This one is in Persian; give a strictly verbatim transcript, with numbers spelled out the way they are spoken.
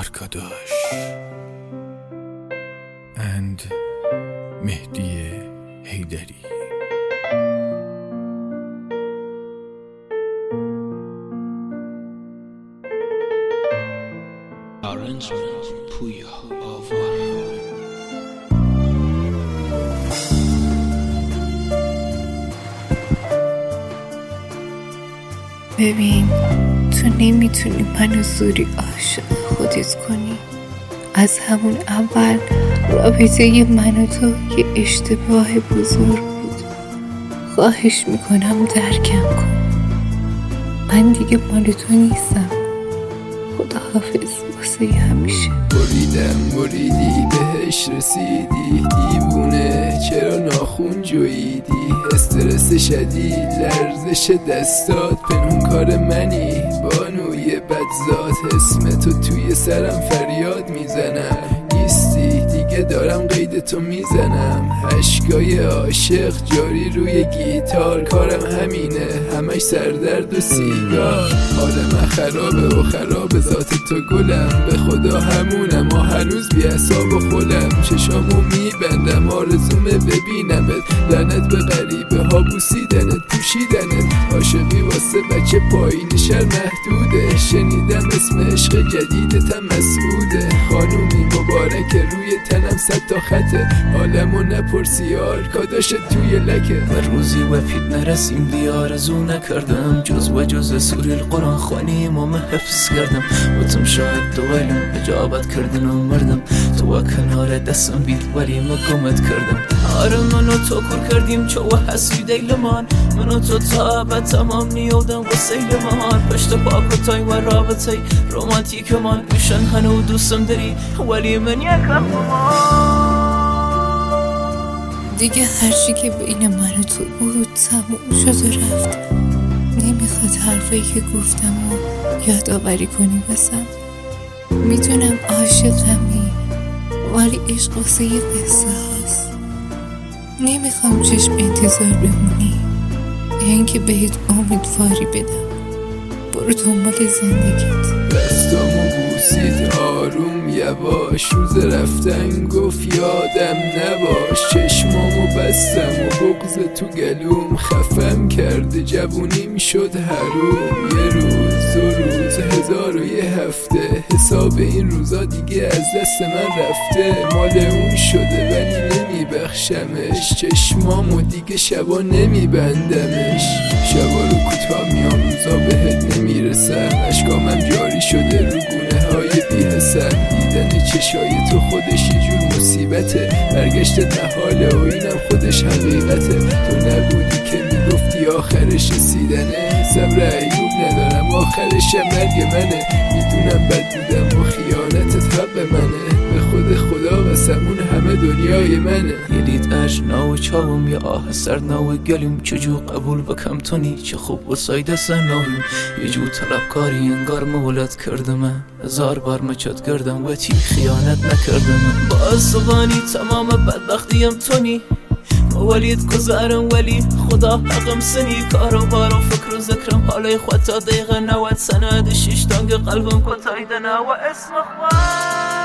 آرکاداش and مهدی حیدری. Arrangement Puya Avar. ببین، تو نمیتونی منو زوری عاشق خودت کنی. از همون اول رابطه من و تو یه اشتباه بزرگ بود. خواهش میکنم درکم کن. من دیگه مال تو نیستم. خداحافظ واسه همیشه. بریدم بریدی بهش رسیدی، دیوونه چرا ناخون جویدی، استرس شدید لرزش دستات، پنهون کار منی بانوی بدذات، اسم تو توی سرم فریاد میزنم، نیستی دیگه دارم قید تو میزنم، اشکای عاشق جاری روی گیتار، کارم همینه همش سردرد و سیگار، حال من خرابه و خراب ذات تو گلم، به خدا همونم و هنوز بی حساب و خلم، چشامو میبندم آرزومه ببینمت، لعنت به غریبه ها بوسیدنت پوشیدنت، عاشقی واسه بچه پایین شهر محدوده، شنیدم اسم عشق جدیدتم مسعوده، خانومی مبارکه روی تنم صد تا خطه، حالمو نپرسی آرکاداشت توی لکه، و روزی وفید نرسیم دی آرزو نکردم، جز و جز سوری القرآن خوانیم و حفظ کردم، و تم شاهد دوالم اجابت کردن و مردم، تو کنار دستم بید ولی مقامت کردم، آره منو تو کر کردیم چو و حسی دیلمان، منو تو تا تمام نیودم و سیلمان، پشت پاکتای و رابطای رومانتیک من میشن هنو دوستم داری ولی من یکم دیگه هرچی که بین من و تو بود تموم شد و رفت. نمیخواد حرفایی که گفتم و یادآوری کنی بسم. میدونم عاشقمی ولی عشق واسه یه قصه هست. نمیخوام چشم انتظار بمونی یا اینکه بهت امیدواری بدم. برو دنبال زندگیت. دستامو بوسید آروم یواش، روز رفتن گفت یادم نباش، چشمامو بستم و بغض تو گلوم خفم کرده، جوونیم شد حروم، یه روز دو روز هزار و یه هفته، حساب این روزا دیگه از دست من رفته، مال اون شده ولی نمیبخشمش، چشمامو دیگه شبا نمیبندمش، شبا رو کوتاه میام روزا بهت نمیرسم، اشکامم جاری شده رو گونه های بی‌حسن، دیدن چشای تو خودش یه جور مصیبته، برگشتت محاله و اینم خودش حقیقته، تو نبودی که میگفتی آخرش رسیدنه، صبر ایوب ندارم آخرش مرگ منه، میدونم بد بودم و خیانتت حق منه، به خود خدا قسمون همه دنیای منه. یه دید اشنا و چاوم یه آه سرنا و گلیم، چجور قبول بکم تونی چه خوب و سایده سنویم، یه جو طلبکاری انگار مولد کردم، هزار بار مچت کردم و چی خیانت نکردم، با اصغانی تمام بدبختیم تونی ولید گذارم ولی خدا حقم سنی، کارو بارو فکر و ذکرم حالی خود تا دقیقه نوت سند شیشتانگ قلبم کتایدنه و اسم خواه